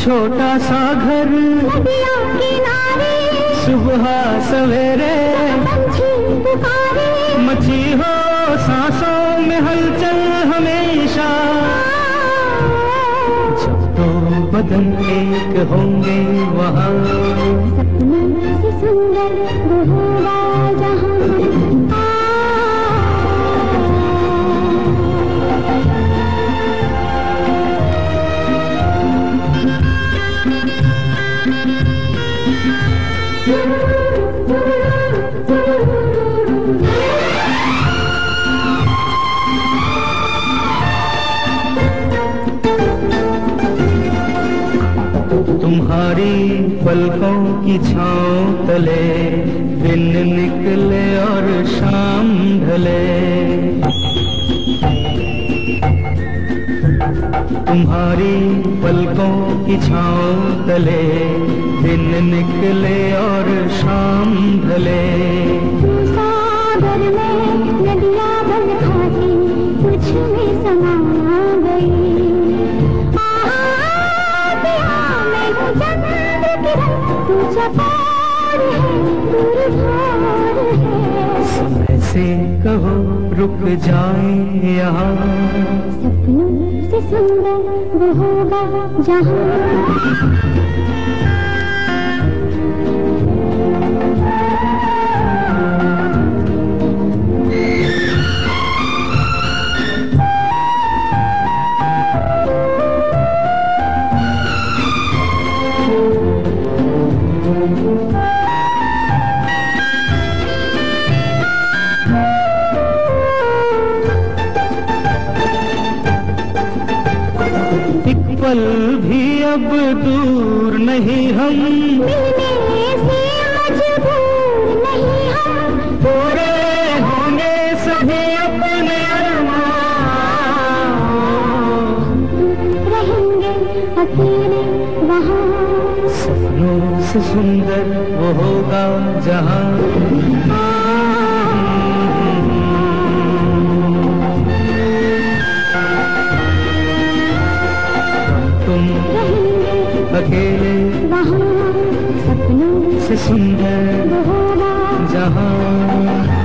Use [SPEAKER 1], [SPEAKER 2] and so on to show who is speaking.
[SPEAKER 1] छोटा सा घर
[SPEAKER 2] नदिया किनारे,
[SPEAKER 1] सुबह सवेरे
[SPEAKER 2] पंछी पुकारे,
[SPEAKER 1] मची हो सांसों में हलचल हमेशा। जब दो बदन एक होंगे वहाँ,
[SPEAKER 2] सपनों से सुंदर वो होगा जहाँ।
[SPEAKER 1] तुम्हारी पलकों की छाँव तले दिन निकले और शाम ढले। तुम्हारी पलकों की छाँव तले दिन निकले और शाम ढले।
[SPEAKER 2] सागर में नदियाँ बन खाती तुझ में समा गई।
[SPEAKER 1] समय से कहो रुक जाए यहाँ,
[SPEAKER 2] सपनों से सुंदर वो होगा जहाँ।
[SPEAKER 1] एक पल भी अब दूर नहीं हम,
[SPEAKER 2] मिलने से मजबूर नहीं हम।
[SPEAKER 1] पूरे होंगे सभी अपने अरमान,
[SPEAKER 2] रहेंगे अकेले वहाँ।
[SPEAKER 1] सपनों से सुंदर वो होगा जहाँ। तुम अकेले
[SPEAKER 2] वहाँ, सपनों
[SPEAKER 1] से सुंदर
[SPEAKER 2] वो होगा
[SPEAKER 1] जहाँ।